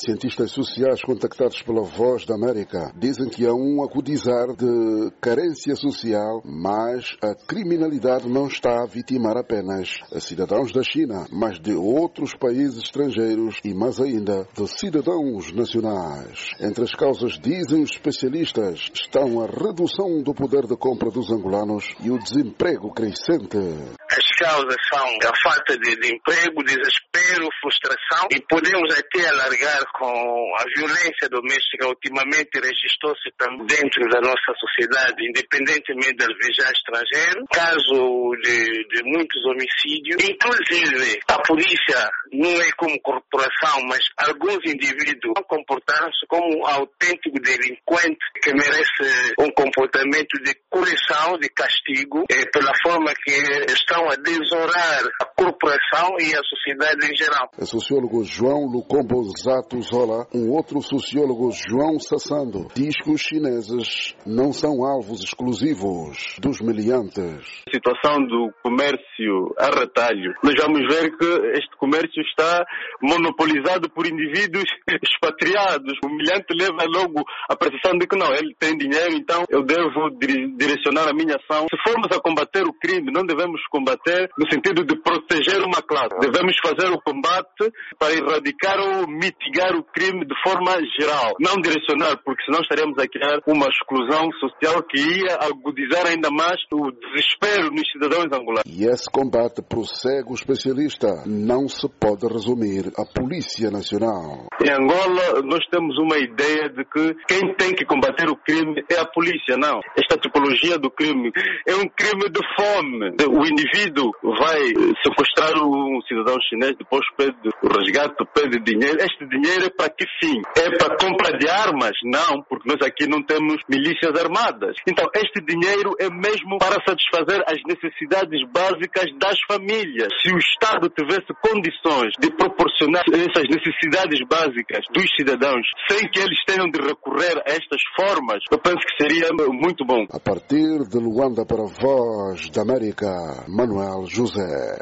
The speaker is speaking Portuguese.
Cientistas sociais contactados pela Voz da América dizem que há um acudizar de carência social, mas a criminalidade não está a vitimar apenas a cidadãos da China, mas de outros países estrangeiros e mais ainda de cidadãos nacionais. Entre as causas, dizem os especialistas, estão a redução do poder de compra dos angolanos e o desemprego crescente. As causas são a falta de emprego, desespero, frustração, e podemos até alargar com a violência doméstica. Ultimamente registrou-se também dentro da nossa sociedade, independentemente do alvejar estrangeiro, caso de muitos homicídios. Inclusive, a polícia não é como corporação, mas alguns indivíduos comportaram-se como autêntico delinquente que merece um comportamento de correção, de castigo, pela forma que estão a desonrar a corporação e a sociedade em geral. O sociólogo João Lucombo Zato Zola, um outro sociólogo, João Sassando, diz que os chineses não são alvos exclusivos dos meliantes. A situação do comércio a retalho, nós vamos ver que este comércio está monopolizado por indivíduos expatriados. O meliante leva logo a percepção de que não, ele tem dinheiro, então eu devo direcionar a minha ação. Se formos a combater o crime, não devemos combater no sentido de proteger uma classe. Devemos fazer o combate para erradicar ou mitigar o crime de forma geral. Não direcionar, porque senão estaremos a criar uma exclusão social que ia agudizar ainda mais o desespero nos cidadãos angolanos. E esse combate, prossegue o especialista, não se pode resumir à Polícia Nacional. Em Angola, nós temos uma ideia de que quem tem que combater o crime é a polícia. Não. Esta tipologia do crime é um crime de fome. O indivíduo vai sequestrar um cidadão chinês, depois pede o resgate, pede dinheiro. Este dinheiro é para que fim? É para compra de armas? Não, porque nós aqui não temos milícias armadas. Então, este dinheiro é mesmo para satisfazer as necessidades básicas das famílias. Se o Estado tivesse condições de proporcionar essas necessidades básicas dos cidadãos, sem que eles tenham de recorrer a estas formas, eu penso que seria muito bom. A partir de Luanda para a Voz da América, Manuel José.